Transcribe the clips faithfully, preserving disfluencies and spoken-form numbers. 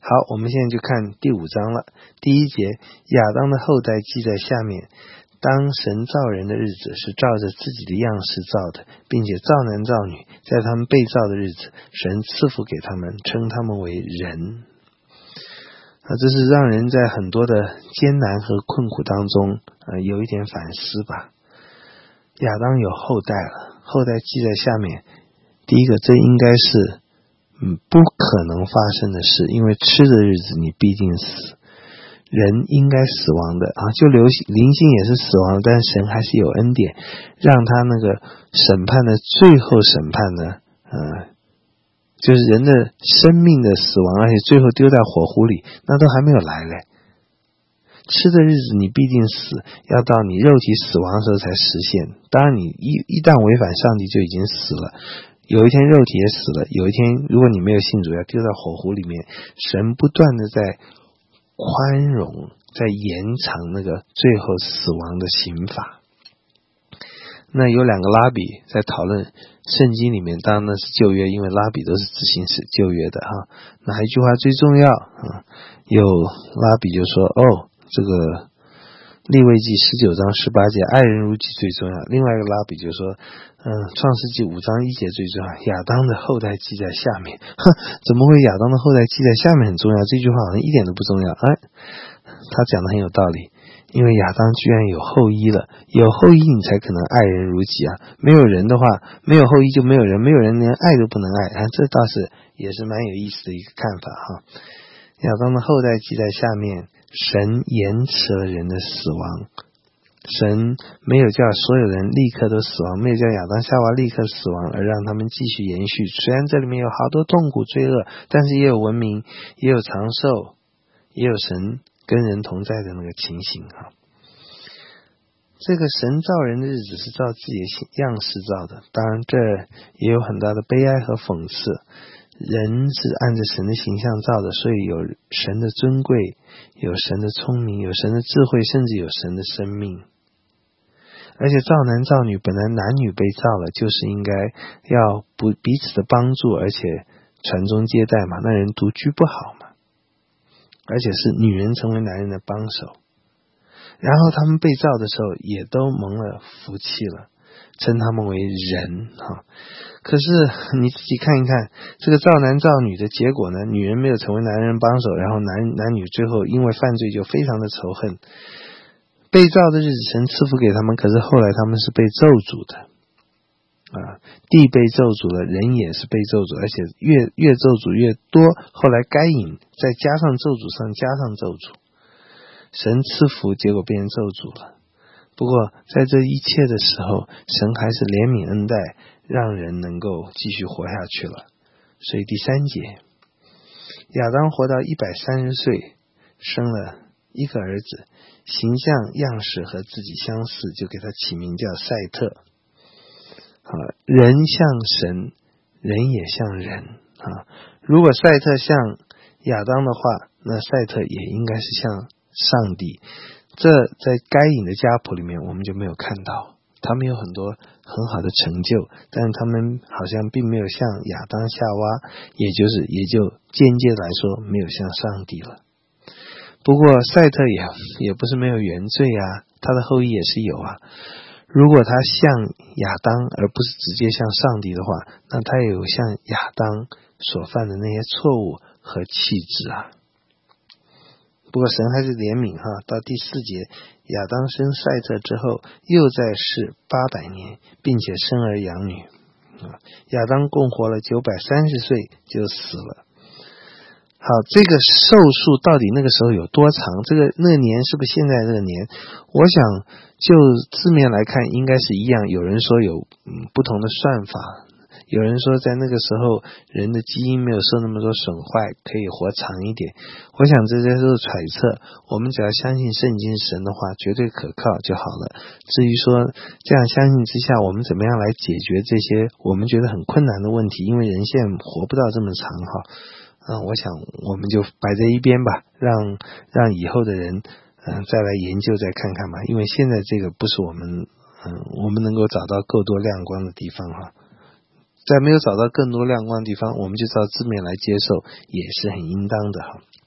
好，我们现在就看第五章了。第一节，亚当的后代记在下面。当神造人的日子是照着自己的样式造的，并且造男造女，在他们被造的日子，神赐福给他们，称他们为人。啊，这是让人在很多的艰难和困苦当中，呃，有一点反思吧。亚当有后代了，后代记在下面。第一个，这应该是嗯不可能发生的事，因为吃的日子你必定死。人应该死亡的啊，就流灵性也是死亡的，但神还是有恩典，让他那个审判的最后审判呢，呃，就是人的生命的死亡，而且最后丢在火湖里，那都还没有来嘞。吃的日子你必定死，要到你肉体死亡的时候才实现。当然你一一旦违反上帝就已经死了，有一天肉体也死了，有一天如果你没有信主要丢在火湖里面，神不断的在宽容，在延长那个最后死亡的刑罚。那有两个拉比在讨论圣经里面，当然那是旧约，因为拉比都是执行使旧约的哈。哪一句话最重要啊？有拉比就说，哦，这个利未记十九章十八节爱人如己最重要。另外一个拉比就说，嗯，创世纪五章一节最重要，亚当的后代记在下面。哼，怎么会亚当的后代记在下面很重要？这句话好像一点都不重要。哎，他讲的很有道理，因为亚当居然有后裔了，有后裔你才可能爱人如己啊。没有人的话，没有后裔就没有人，没有人连爱都不能爱啊。这倒是也是蛮有意思的一个看法哈。亚当的后代记在下面，神延迟了人的死亡。神没有叫所有人立刻都死亡，没有叫亚当夏娃立刻死亡，而让他们继续延续。虽然这里面有好多痛苦罪恶，但是也有文明，也有长寿，也有神跟人同在的那个情形啊。这个神造人的日子是照自己的样式造的，当然这也有很大的悲哀和讽刺。人是按着神的形象造的，所以有神的尊贵，有神的聪明，有神的智慧，甚至有神的生命。而且造男造女，本来男女被造了，就是应该要不彼此的帮助，而且传宗接代嘛，那人独居不好嘛。而且是女人成为男人的帮手，然后他们被造的时候也都蒙了福气了，称他们为人哈。可是你自己看一看，这个造男造女的结果呢，女人没有成为男人帮手，然后男男女最后因为犯罪就非常的仇恨。被造的日子神赐福给他们，可是后来他们是被咒诅的啊，地被咒诅了，人也是被咒诅，而且越越咒诅越多。后来该隐再加上咒诅上加上咒诅，神赐福结果变成咒诅了。不过在这一切的时候，神还是怜悯恩待，让人能够继续活下去了。所以第三节，亚当活到一百三十岁，生了一个儿子，形象样式和自己相似，就给他起名叫赛特。啊，人像神，人也像人啊。如果赛特像亚当的话，那赛特也应该是像上帝。这在该隐的家谱里面我们就没有看到，他们有很多很好的成就，但是他们好像并没有像亚当夏娃，也就是也就间接来说没有像上帝了。不过赛特也也不是没有原罪啊，他的后裔也是有啊。如果他像亚当而不是直接像上帝的话，那他也有像亚当所犯的那些错误和气质啊。不过神还是怜悯哈，到第四节，亚当生赛特之后，又在世八百年，并且生儿养女。亚当共活了九百三十岁就死了。好，这个寿数到底那个时候有多长？这个那个年是不是现在这个年？我想就字面来看应该是一样。有人说有嗯不同的算法，有人说在那个时候人的基因没有受那么多损坏，可以活长一点。我想这些都是揣测，我们只要相信圣经神的话绝对可靠就好了。至于说这样相信之下我们怎么样来解决这些我们觉得很困难的问题，因为人现在活不到这么长哈。嗯，我想我们就摆在一边吧，让让以后的人嗯再来研究再看看吧，因为现在这个不是我们嗯我们能够找到够多亮光的地方哈。在没有找到更多亮光的地方，我们就照字面来接受，也是很应当的哈。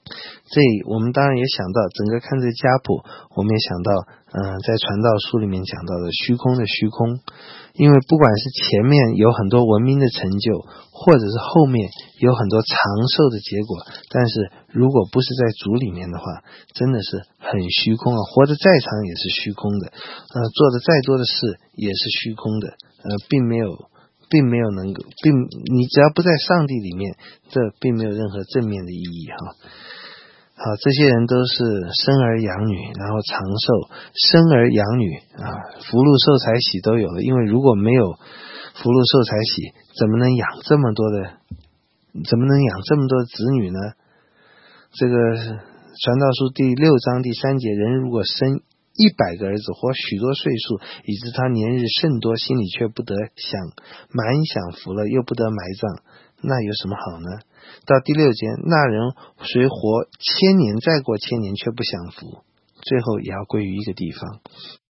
这我们当然也想到，整个看这家谱，我们也想到，嗯、呃，在传道书里面讲到的虚空的虚空，因为不管是前面有很多文明的成就，或者是后面有很多长寿的结果，但是如果不是在主里面的话，真的是很虚空啊！活得再长也是虚空的，呃，做的再多的事也是虚空的，呃，并没有。并没有能够，并你只要不在上帝里面，这并没有任何正面的意义哈。好，这些人都是生儿养女，然后长寿，生儿养女啊，福禄寿财喜都有了。因为如果没有福禄寿财喜，怎么能养这么多的，怎么能养这么多的子女呢？这个传道书第六章第三节，人如果生一百个儿子，活许多岁数，以致他年日甚多，心里却不得享满享福了，又不得埋葬，那有什么好呢？到第六节，那人虽活千年，再过千年，却不享福，最后也要归于一个地方。